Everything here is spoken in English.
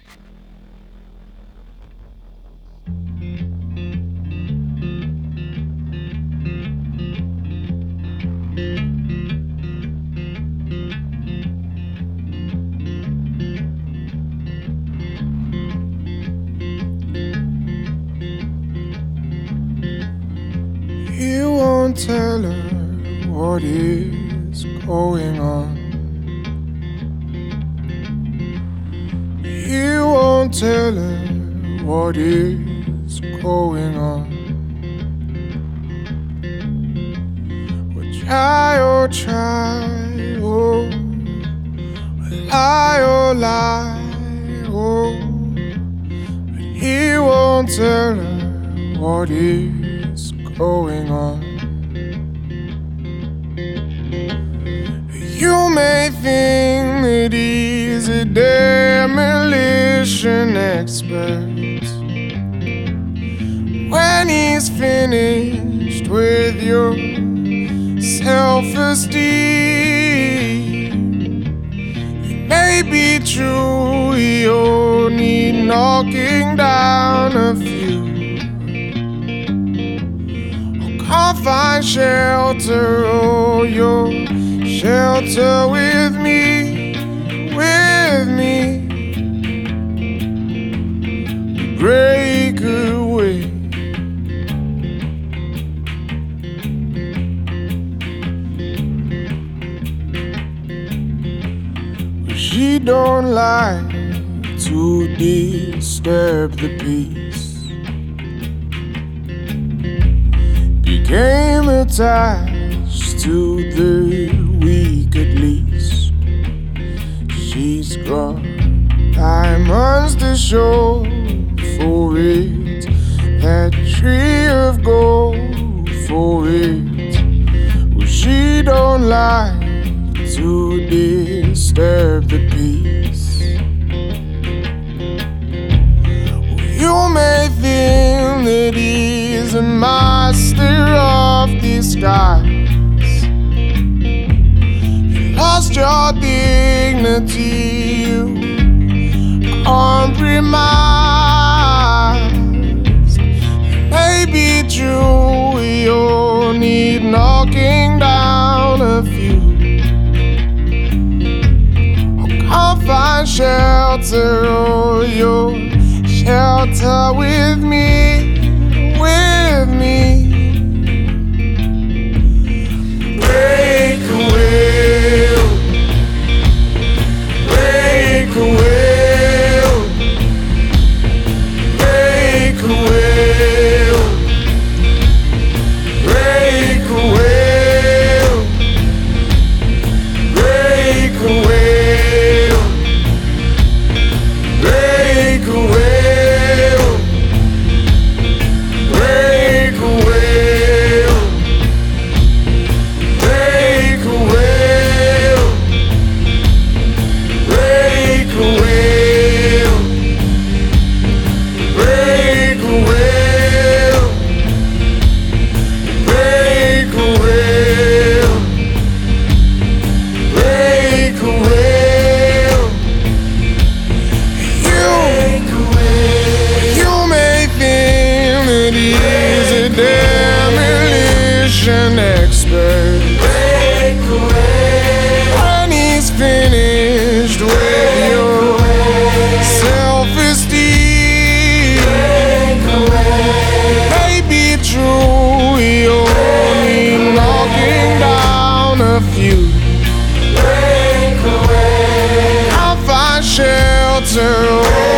He won't tell her what is going on. He won't tell her what is going on. We'll try, oh try, oh, we'll lie, oh lie, oh, but he won't tell her what is going on. You may think that he's a demolition expert when he's finished with your self-esteem. It may be true he only knocking down a few. Can't find shelter, oh, your shelter with me, with me. Break away. She don't like to disturb the peace. Became attached to the weak at least. She's got diamonds to show for it, that tree of gold for it. Well, she don't like to disturb the peace. You may think that he's a master of disguise. You lost your dignity, you compromised. It may be true you need knocking down a few. Can't find shelter, oh, your shelter with me, with me. Break away, break away, break away, break away, break away. Break away, break away, break away, break away, break away, break away, break away. Demolition expert. Break away when he's finished with your self-esteem. Break away. Maybe true, he only knocking down a few. Break away. I'll find shelter.